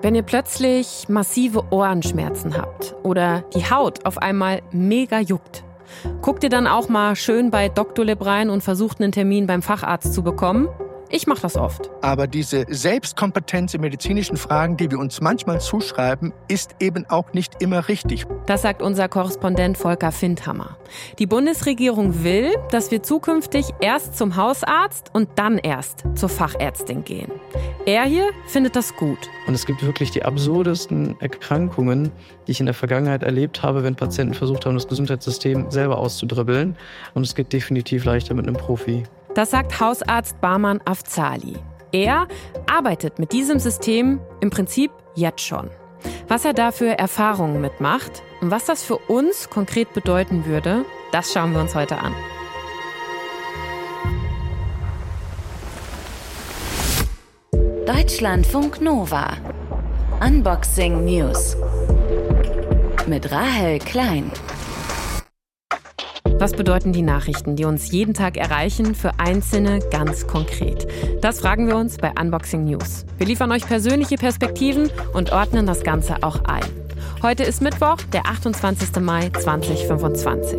Wenn ihr plötzlich massive Ohrenschmerzen habt oder die Haut auf einmal mega juckt, guckt ihr dann auch mal schön bei Doctolib rein und versucht einen Termin beim Facharzt zu bekommen? Ich mache das oft. Aber diese Selbstkompetenz in medizinischen Fragen, die wir uns manchmal zuschreiben, ist eben auch nicht immer richtig. Das sagt unser Korrespondent Volker Findhammer. Die Bundesregierung will, dass wir zukünftig erst zum Hausarzt und dann erst zur Fachärztin gehen. Er hier findet das gut. Und es gibt wirklich die absurdesten Erkrankungen, die ich in der Vergangenheit erlebt habe, wenn Patienten versucht haben, das Gesundheitssystem selber auszudribbeln. Und es geht definitiv leichter mit einem Profi. Das sagt Hausarzt Bahman Afzali. Er arbeitet mit diesem System im Prinzip jetzt schon. Was er da für Erfahrungen mitmacht und was das für uns konkret bedeuten würde, das schauen wir uns heute an. Deutschlandfunk Nova. Unboxing News. Mit Rahel Klein. Was bedeuten die Nachrichten, die uns jeden Tag erreichen, für Einzelne ganz konkret? Das fragen wir uns bei Unboxing News. Wir liefern euch persönliche Perspektiven und ordnen das Ganze auch ein. Heute ist Mittwoch, der 28. Mai 2025.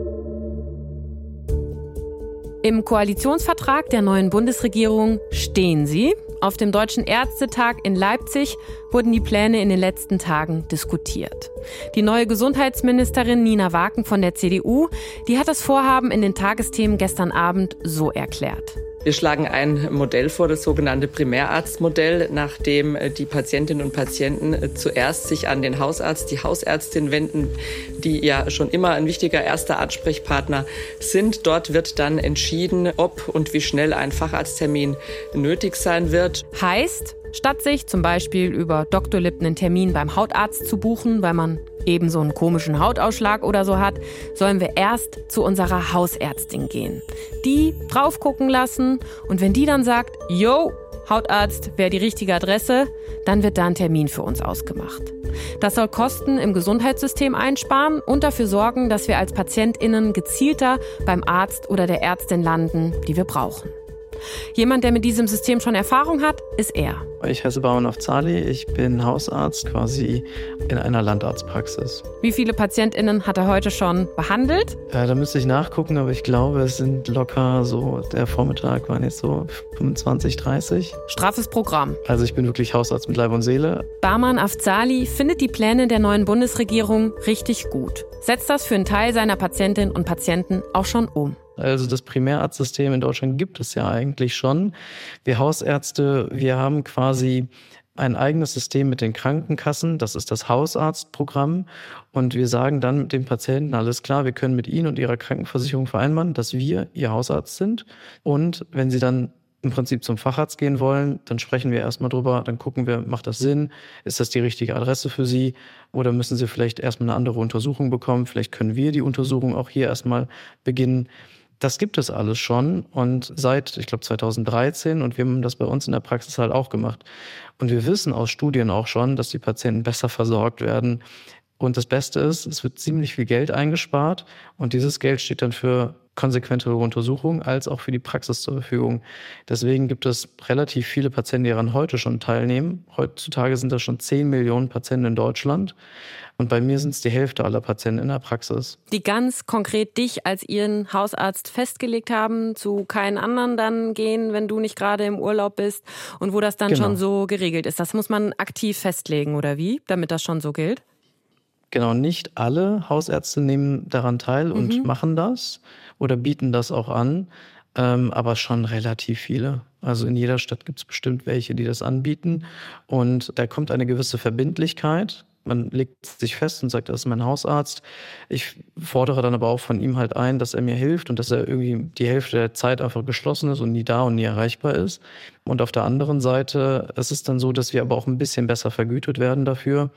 Im Koalitionsvertrag der neuen Bundesregierung stehen sie. Auf dem Deutschen Ärztetag in Leipzig wurden die Pläne in den letzten Tagen diskutiert. Die neue Gesundheitsministerin Nina Waken von der CDU, die hat das Vorhaben in den Tagesthemen gestern Abend so erklärt. Wir schlagen ein Modell vor, das sogenannte Primärarztmodell, nach dem die Patientinnen und Patienten zuerst sich an den Hausarzt, die Hausärztin wenden, die ja schon immer ein wichtiger erster Ansprechpartner sind. Dort wird dann entschieden, ob und wie schnell ein Facharzttermin nötig sein wird. Heißt, statt sich zum Beispiel über Doctolib einen Termin beim Hautarzt zu buchen, weil man eben so einen komischen Hautausschlag oder so hat, sollen wir erst zu unserer Hausärztin gehen. Die drauf gucken lassen und wenn die dann sagt, yo, Hautarzt wäre die richtige Adresse, dann wird da ein Termin für uns ausgemacht. Das soll Kosten im Gesundheitssystem einsparen und dafür sorgen, dass wir als PatientInnen gezielter beim Arzt oder der Ärztin landen, die wir brauchen. Jemand, der mit diesem System schon Erfahrung hat, ist er. Ich heiße Bahman Afzali, ich bin Hausarzt quasi in einer Landarztpraxis. Wie viele PatientInnen hat er heute schon behandelt? Da müsste ich nachgucken, aber ich glaube, es sind locker so, der Vormittag waren jetzt so 25, 30. Straffes Programm. Also ich bin wirklich Hausarzt mit Leib und Seele. Bahman Afzali findet die Pläne der neuen Bundesregierung richtig gut. Setzt das für einen Teil seiner Patientinnen und Patienten auch schon um. Also das Primärarztsystem in Deutschland gibt es ja eigentlich schon. Wir Hausärzte, wir haben quasi ein eigenes System mit den Krankenkassen. Das ist das Hausarztprogramm. Und wir sagen dann dem Patienten, alles klar, wir können mit Ihnen und Ihrer Krankenversicherung vereinbaren, dass wir Ihr Hausarzt sind. Und wenn Sie dann im Prinzip zum Facharzt gehen wollen, dann sprechen wir erstmal drüber, dann gucken wir, macht das Sinn? Ist das die richtige Adresse für Sie? Oder müssen Sie vielleicht erstmal eine andere Untersuchung bekommen? Vielleicht können wir die Untersuchung auch hier erstmal beginnen. Das gibt es alles schon und seit, ich glaube, 2013 und wir haben das bei uns in der Praxis halt auch gemacht. Und wir wissen aus Studien auch schon, dass die Patienten besser versorgt werden. Und das Beste ist, es wird ziemlich viel Geld eingespart und dieses Geld steht dann für konsequentere Untersuchungen als auch für die Praxis zur Verfügung. Deswegen gibt es relativ viele Patienten, die daran heute schon teilnehmen. Heutzutage sind das schon 10 Millionen Patienten in Deutschland. Und bei mir sind es die Hälfte aller Patienten in der Praxis. Die ganz konkret dich als ihren Hausarzt festgelegt haben, zu keinen anderen dann gehen, wenn du nicht gerade im Urlaub bist und wo das dann schon so geregelt ist. Das muss man aktiv festlegen oder wie, damit das schon so gilt? Genau, nicht alle Hausärzte nehmen daran teil und machen das oder bieten das auch an, aber schon relativ viele. Also in jeder Stadt gibt es bestimmt welche, die das anbieten und da kommt eine gewisse Verbindlichkeit. Man legt sich fest und sagt, das ist mein Hausarzt. Ich fordere dann aber auch von ihm halt ein, dass er mir hilft und dass er irgendwie die Hälfte der Zeit einfach geschlossen ist und nie da und nie erreichbar ist. Und auf der anderen Seite, es ist dann so, dass wir aber auch ein bisschen besser vergütet werden dafür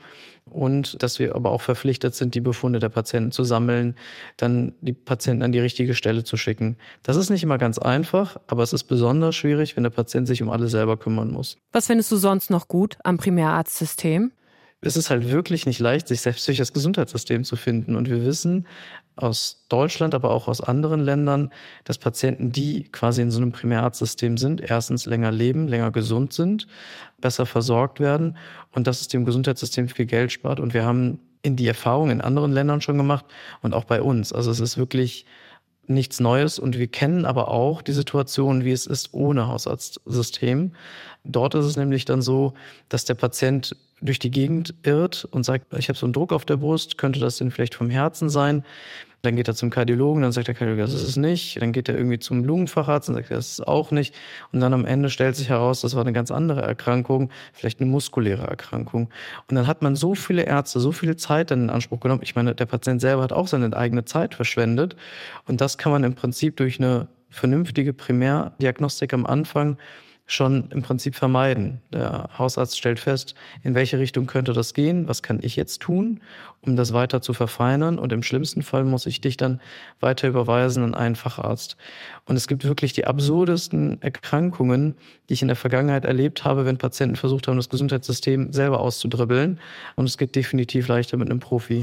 und dass wir aber auch verpflichtet sind, die Befunde der Patienten zu sammeln, dann die Patienten an die richtige Stelle zu schicken. Das ist nicht immer ganz einfach, aber es ist besonders schwierig, wenn der Patient sich um alle selber kümmern muss. Was findest du sonst noch gut am Primärarztsystem? Es ist halt wirklich nicht leicht, sich selbst durch das Gesundheitssystem zu finden. Und wir wissen aus Deutschland, aber auch aus anderen Ländern, dass Patienten, die quasi in so einem Primärarztsystem sind, erstens länger leben, länger gesund sind, besser versorgt werden und dass es dem Gesundheitssystem viel Geld spart. Und wir haben die Erfahrung in anderen Ländern schon gemacht und auch bei uns. Also es ist wirklich nichts Neues und wir kennen aber auch die Situation, wie es ist ohne Hausarztsystem. Dort ist es nämlich dann so, dass der Patient durch die Gegend irrt und sagt, ich habe so einen Druck auf der Brust, könnte das denn vielleicht vom Herzen sein? Dann geht er zum Kardiologen, dann sagt der Kardiologe, das ist es nicht. Dann geht er irgendwie zum Lungenfacharzt und sagt, das ist es auch nicht. Und dann am Ende stellt sich heraus, das war eine ganz andere Erkrankung, vielleicht eine muskuläre Erkrankung. Und dann hat man so viele Ärzte, so viel Zeit dann in Anspruch genommen. Ich meine, der Patient selber hat auch seine eigene Zeit verschwendet. Und das kann man im Prinzip durch eine vernünftige Primärdiagnostik am Anfang schon im Prinzip vermeiden. Der Hausarzt stellt fest, in welche Richtung könnte das gehen, was kann ich jetzt tun, um das weiter zu verfeinern, und im schlimmsten Fall muss ich dich dann weiter überweisen an einen Facharzt. Und es gibt wirklich die absurdesten Erkrankungen, die ich in der Vergangenheit erlebt habe, wenn Patienten versucht haben, das Gesundheitssystem selber auszudribbeln, und es geht definitiv leichter mit einem Profi.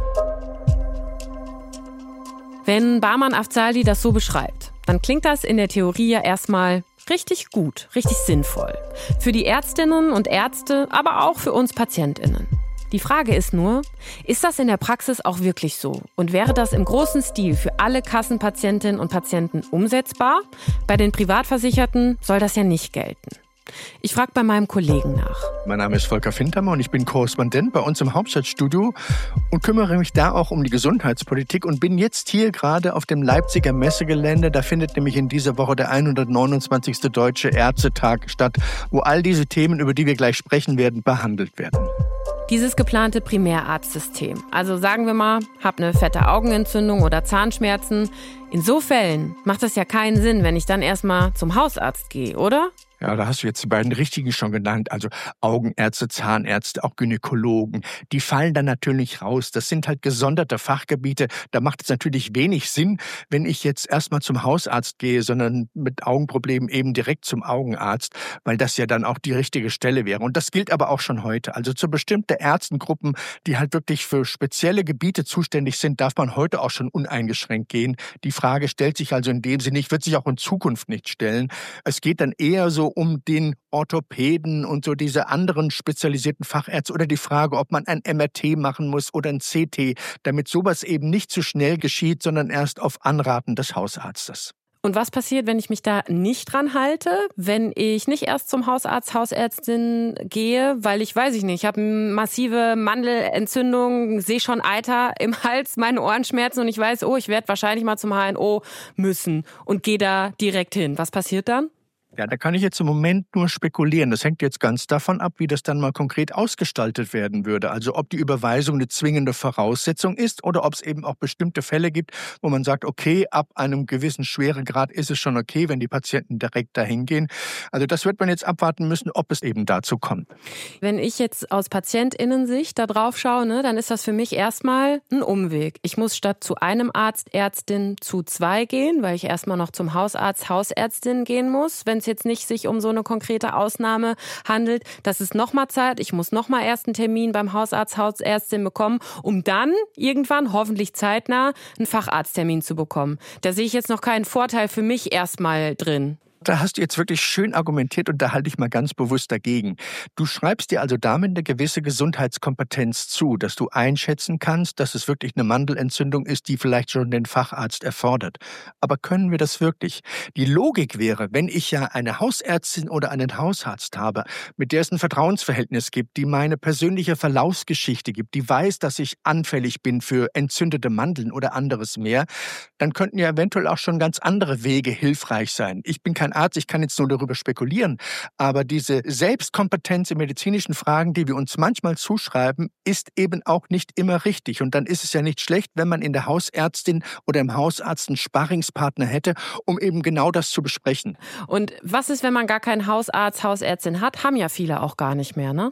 Wenn Bahman Afzali das so beschreibt, dann klingt das in der Theorie ja erstmal richtig gut, richtig sinnvoll. Für die Ärztinnen und Ärzte, aber auch für uns PatientInnen. Die Frage ist nur, ist das in der Praxis auch wirklich so? Und wäre das im großen Stil für alle Kassenpatientinnen und Patienten umsetzbar? Bei den Privatversicherten soll das ja nicht gelten. Ich frage bei meinem Kollegen nach. Mein Name ist Volker Fintermer und ich bin Korrespondent bei uns im Hauptstadtstudio und kümmere mich da auch um die Gesundheitspolitik und bin jetzt hier gerade auf dem Leipziger Messegelände. Da findet nämlich in dieser Woche der 129. Deutsche Ärztetag statt, wo all diese Themen, über die wir gleich sprechen werden, behandelt werden. Dieses geplante Primärarztsystem. Also sagen wir mal, hab eine fette Augenentzündung oder Zahnschmerzen. In so Fällen macht es ja keinen Sinn, wenn ich dann erstmal zum Hausarzt gehe, oder? Ja, da hast du jetzt die beiden richtigen schon genannt. Also Augenärzte, Zahnärzte, auch Gynäkologen. Die fallen dann natürlich raus. Das sind halt gesonderte Fachgebiete. Da macht es natürlich wenig Sinn, wenn ich jetzt erstmal zum Hausarzt gehe, sondern mit Augenproblemen eben direkt zum Augenarzt, weil das ja dann auch die richtige Stelle wäre. Und das gilt aber auch schon heute. Also zu bestimmten Ärztengruppen, die halt wirklich für spezielle Gebiete zuständig sind, darf man heute auch schon uneingeschränkt gehen. Die Frage stellt sich also in dem Sinne nicht, wird sich auch in Zukunft nicht stellen. Es geht dann eher so um den Orthopäden und so diese anderen spezialisierten Fachärzte oder die Frage, ob man ein MRT machen muss oder ein CT, damit sowas eben nicht zu schnell geschieht, sondern erst auf Anraten des Hausarztes. Und was passiert, wenn ich mich da nicht dran halte, wenn ich nicht erst zum Hausarzt, Hausärztin gehe, weil ich habe eine massive Mandelentzündung, sehe schon Eiter im Hals, meine Ohrenschmerzen und ich weiß, ich werde wahrscheinlich mal zum HNO müssen und gehe da direkt hin. Was passiert dann? Ja, da kann ich jetzt im Moment nur spekulieren. Das hängt jetzt ganz davon ab, wie das dann mal konkret ausgestaltet werden würde. Also ob die Überweisung eine zwingende Voraussetzung ist oder ob es eben auch bestimmte Fälle gibt, wo man sagt, okay, ab einem gewissen Schweregrad ist es schon okay, wenn die Patienten direkt dahin gehen. Also das wird man jetzt abwarten müssen, ob es eben dazu kommt. Wenn ich jetzt aus PatientInnen-Sicht da drauf schaue, dann ist das für mich erstmal ein Umweg. Ich muss statt zu einem Arzt, Ärztin zu 2 gehen, weil ich erstmal noch zum Hausarzt, Hausärztin gehen muss, wenn es jetzt nicht sich um so eine konkrete Ausnahme handelt. Das ist nochmal Zeit. Ich muss nochmal erst einen Termin beim Hausarzt, Hausärztin bekommen, um dann irgendwann, hoffentlich zeitnah, einen Facharzttermin zu bekommen. Da sehe ich jetzt noch keinen Vorteil für mich erstmal drin. Da hast du jetzt wirklich schön argumentiert und da halte ich mal ganz bewusst dagegen. Du schreibst dir also damit eine gewisse Gesundheitskompetenz zu, dass du einschätzen kannst, dass es wirklich eine Mandelentzündung ist, die vielleicht schon den Facharzt erfordert. Aber können wir das wirklich? Die Logik wäre, wenn ich ja eine Hausärztin oder einen Hausarzt habe, mit der es ein Vertrauensverhältnis gibt, die meine persönliche Verlaufsgeschichte gibt, die weiß, dass ich anfällig bin für entzündete Mandeln oder anderes mehr, dann könnten ja eventuell auch schon ganz andere Wege hilfreich sein. Ich bin kein Arzt, ich kann jetzt nur darüber spekulieren, aber diese Selbstkompetenz in medizinischen Fragen, die wir uns manchmal zuschreiben, ist eben auch nicht immer richtig. Und dann ist es ja nicht schlecht, wenn man in der Hausärztin oder im Hausarzt einen Sparringspartner hätte, um eben genau das zu besprechen. Und was ist, wenn man gar keinen Hausarzt, Hausärztin hat? Haben ja viele auch gar nicht mehr, ne?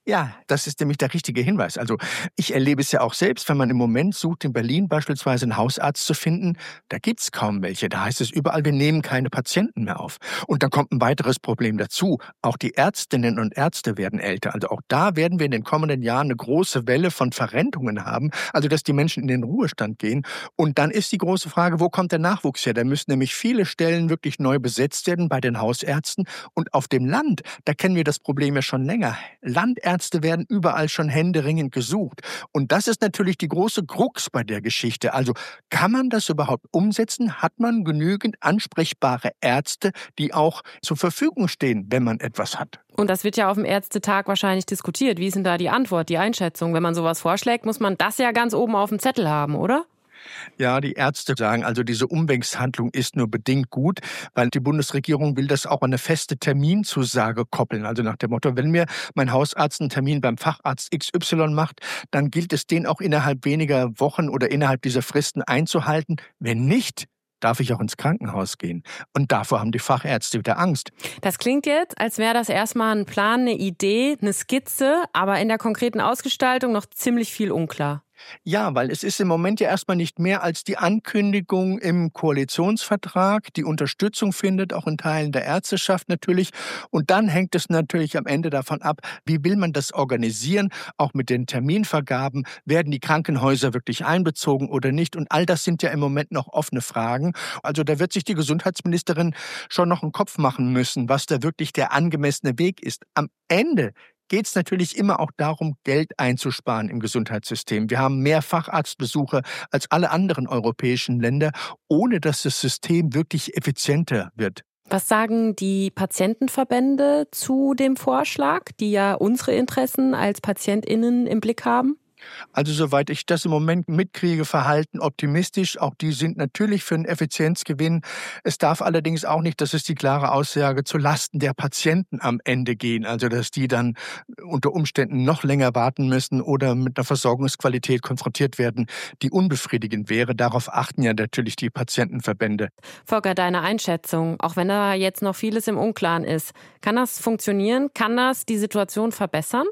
Ja, das ist nämlich der richtige Hinweis. Also ich erlebe es ja auch selbst, wenn man im Moment sucht, in Berlin beispielsweise einen Hausarzt zu finden, da gibt's kaum welche. Da heißt es überall, wir nehmen keine Patienten mehr auf. Und dann kommt ein weiteres Problem dazu. Auch die Ärztinnen und Ärzte werden älter. Also auch da werden wir in den kommenden Jahren eine große Welle von Verrentungen haben, also dass die Menschen in den Ruhestand gehen. Und dann ist die große Frage, wo kommt der Nachwuchs her? Da müssen nämlich viele Stellen wirklich neu besetzt werden bei den Hausärzten. Und auf dem Land, da kennen wir das Problem ja schon länger. Landärzte werden überall schon händeringend gesucht. Und das ist natürlich die große Krux bei der Geschichte. Also kann man das überhaupt umsetzen? Hat man genügend ansprechbare Ärzte, die auch zur Verfügung stehen, wenn man etwas hat? Und das wird ja auf dem Ärztetag wahrscheinlich diskutiert. Wie ist denn da die Antwort, die Einschätzung? Wenn man sowas vorschlägt, muss man das ja ganz oben auf dem Zettel haben, oder? Ja, die Ärzte sagen, also diese Umwelthandlung ist nur bedingt gut, weil die Bundesregierung will das auch an eine feste Terminzusage koppeln. Also nach dem Motto, wenn mir mein Hausarzt einen Termin beim Facharzt XY macht, dann gilt es, den auch innerhalb weniger Wochen oder innerhalb dieser Fristen einzuhalten. Wenn nicht, darf ich auch ins Krankenhaus gehen. Und davor haben die Fachärzte wieder Angst. Das klingt jetzt, als wäre das erstmal ein Plan, eine Idee, eine Skizze, aber in der konkreten Ausgestaltung noch ziemlich viel unklar. Ja, weil es ist im Moment ja erstmal nicht mehr als die Ankündigung im Koalitionsvertrag, die Unterstützung findet, auch in Teilen der Ärzteschaft natürlich. Und dann hängt es natürlich am Ende davon ab, wie will man das organisieren, auch mit den Terminvergaben, werden die Krankenhäuser wirklich einbezogen oder nicht? Und all das sind ja im Moment noch offene Fragen. Also da wird sich die Gesundheitsministerin schon noch einen Kopf machen müssen, was da wirklich der angemessene Weg ist. Am Ende geht es natürlich immer auch darum, Geld einzusparen im Gesundheitssystem. Wir haben mehr Facharztbesuche als alle anderen europäischen Länder, ohne dass das System wirklich effizienter wird. Was sagen die Patientenverbände zu dem Vorschlag, die ja unsere Interessen als PatientInnen im Blick haben? Also soweit ich das im Moment mitkriege, verhalten optimistisch. Auch die sind natürlich für einen Effizienzgewinn. Es darf allerdings auch nicht, das ist die klare Aussage, zu Lasten der Patienten am Ende gehen. Also dass die dann unter Umständen noch länger warten müssen oder mit einer Versorgungsqualität konfrontiert werden, die unbefriedigend wäre. Darauf achten ja natürlich die Patientenverbände. Volker, deine Einschätzung, auch wenn da jetzt noch vieles im Unklaren ist, kann das funktionieren? Kann das die Situation verbessern?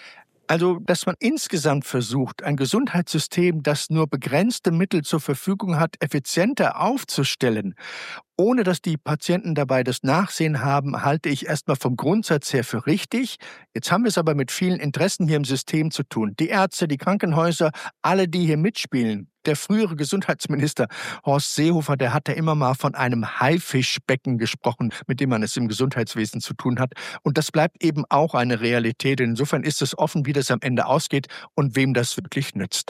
Also, dass man insgesamt versucht, ein Gesundheitssystem, das nur begrenzte Mittel zur Verfügung hat, effizienter aufzustellen, ohne dass die Patienten dabei das Nachsehen haben, halte ich erstmal vom Grundsatz her für richtig. Jetzt haben wir es aber mit vielen Interessen hier im System zu tun. Die Ärzte, die Krankenhäuser, alle, die hier mitspielen. Der frühere Gesundheitsminister Horst Seehofer, der hat ja immer mal von einem Haifischbecken gesprochen, mit dem man es im Gesundheitswesen zu tun hat. Und das bleibt eben auch eine Realität. Insofern ist es offen, wie das am Ende ausgeht und wem das wirklich nützt.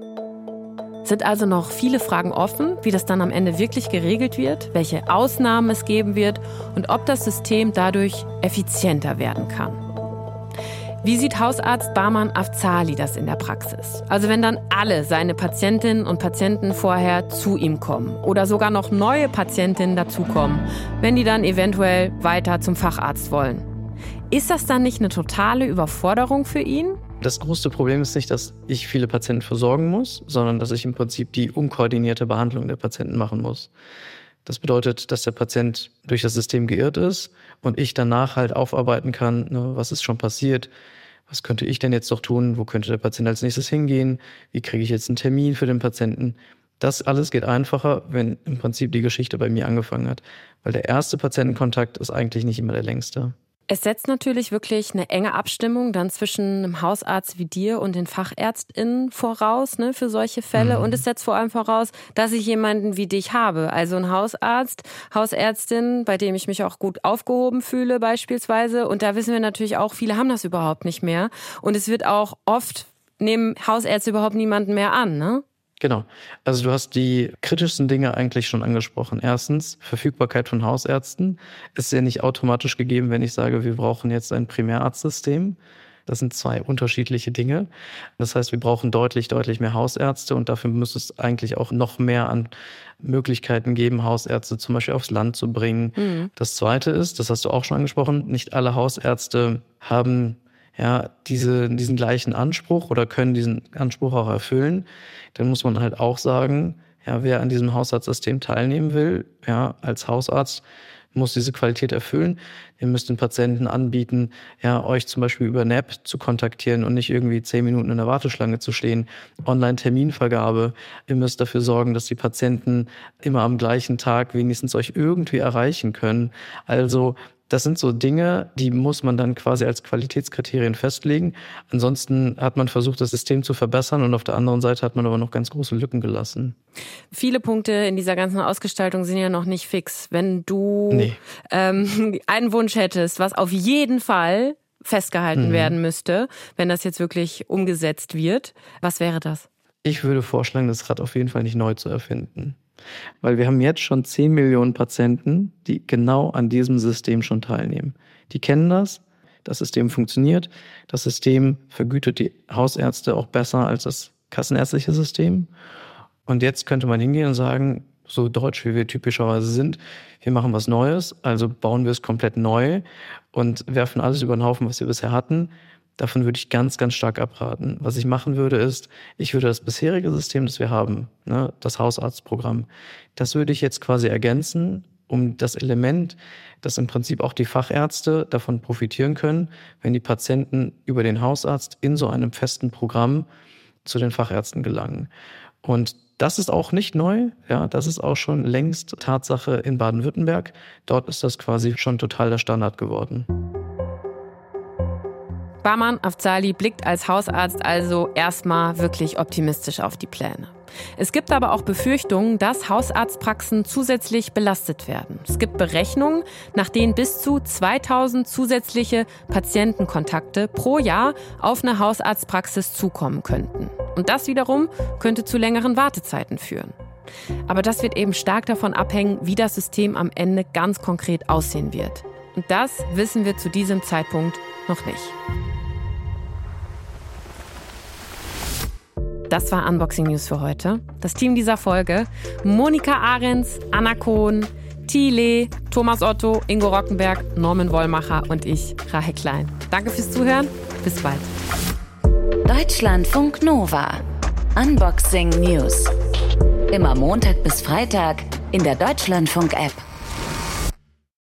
Sind also noch viele Fragen offen, wie das dann am Ende wirklich geregelt wird, welche Ausnahmen es geben wird und ob das System dadurch effizienter werden kann. Wie sieht Hausarzt Bahman Afzali das in der Praxis? Also wenn dann alle seine Patientinnen und Patienten vorher zu ihm kommen oder sogar noch neue Patientinnen dazukommen, wenn die dann eventuell weiter zum Facharzt wollen. Ist das dann nicht eine totale Überforderung für ihn? Das größte Problem ist nicht, dass ich viele Patienten versorgen muss, sondern dass ich im Prinzip die unkoordinierte Behandlung der Patienten machen muss. Das bedeutet, dass der Patient durch das System geirrt ist und ich danach halt aufarbeiten kann, was ist schon passiert, was könnte ich denn jetzt noch tun, wo könnte der Patient als nächstes hingehen, wie kriege ich jetzt einen Termin für den Patienten. Das alles geht einfacher, wenn im Prinzip die Geschichte bei mir angefangen hat, weil der erste Patientenkontakt ist eigentlich nicht immer der längste. Es setzt natürlich wirklich eine enge Abstimmung dann zwischen einem Hausarzt wie dir und den FachärztInnen voraus, ne, für solche Fälle. Und es setzt vor allem voraus, dass ich jemanden wie dich habe. Also einen Hausarzt, Hausärztin, bei dem ich mich auch gut aufgehoben fühle beispielsweise. Und da wissen wir natürlich auch, viele haben das überhaupt nicht mehr. Und es wird auch oft, nehmen Hausärzte überhaupt niemanden mehr an, ne? Genau. Also du hast die kritischsten Dinge eigentlich schon angesprochen. Erstens, Verfügbarkeit von Hausärzten ist ja nicht automatisch gegeben, wenn ich sage, wir brauchen jetzt ein Primärarztsystem. Das sind zwei unterschiedliche Dinge. Das heißt, wir brauchen deutlich mehr Hausärzte und dafür muss es eigentlich auch noch mehr an Möglichkeiten geben, Hausärzte zum Beispiel aufs Land zu bringen. Das Zweite ist, das hast du auch schon angesprochen, nicht alle Hausärzte haben diesen gleichen Anspruch oder können diesen Anspruch auch erfüllen. Dann muss man halt auch sagen, wer an diesem Hausarztsystem teilnehmen will, als Hausarzt, muss diese Qualität erfüllen. Ihr müsst den Patienten anbieten, ja, euch zum Beispiel über eine App zu kontaktieren und nicht irgendwie 10 Minuten in der Warteschlange zu stehen. Online-Terminvergabe. Ihr müsst dafür sorgen, dass die Patienten immer am gleichen Tag wenigstens euch irgendwie erreichen können. Also das sind so Dinge, die muss man dann quasi als Qualitätskriterien festlegen. Ansonsten hat man versucht, das System zu verbessern und auf der anderen Seite hat man aber noch ganz große Lücken gelassen. Viele Punkte in dieser ganzen Ausgestaltung sind ja noch nicht fix. Wenn du einen Wunsch hättest, was auf jeden Fall festgehalten werden müsste, wenn das jetzt wirklich umgesetzt wird, was wäre das? Ich würde vorschlagen, das Rad auf jeden Fall nicht neu zu erfinden. Weil wir haben jetzt schon 10 Millionen Patienten, die genau an diesem System schon teilnehmen. Die kennen das System funktioniert, das System vergütet die Hausärzte auch besser als das kassenärztliche System. Und jetzt könnte man hingehen und sagen, so deutsch wie wir typischerweise sind, wir machen was Neues, also bauen wir es komplett neu und werfen alles über den Haufen, was wir bisher hatten. Davon würde ich ganz, ganz stark abraten. Was ich machen würde, ist, ich würde das bisherige System, das wir haben, ne, das Hausarztprogramm, das würde ich jetzt quasi ergänzen, um das Element, dass im Prinzip auch die Fachärzte davon profitieren können, wenn die Patienten über den Hausarzt in so einem festen Programm zu den Fachärzten gelangen. Und das ist auch nicht neu, ja, das ist auch schon längst Tatsache in Baden-Württemberg. Dort ist das quasi schon total der Standard geworden. Bahman Afzali blickt als Hausarzt also erstmal wirklich optimistisch auf die Pläne. Es gibt aber auch Befürchtungen, dass Hausarztpraxen zusätzlich belastet werden. Es gibt Berechnungen, nach denen bis zu 2000 zusätzliche Patientenkontakte pro Jahr auf eine Hausarztpraxis zukommen könnten. Und das wiederum könnte zu längeren Wartezeiten führen. Aber das wird eben stark davon abhängen, wie das System am Ende ganz konkret aussehen wird. Und das wissen wir zu diesem Zeitpunkt noch nicht. Das war Unboxing News für heute. Das Team dieser Folge: Monika Ahrens, Anna Kohn, Thiele, Thomas Otto, Ingo Rockenberg, Norman Wollmacher und ich, Rahel Klein. Danke fürs Zuhören. Bis bald. Deutschlandfunk Nova. Unboxing News. Immer Montag bis Freitag in der Deutschlandfunk-App.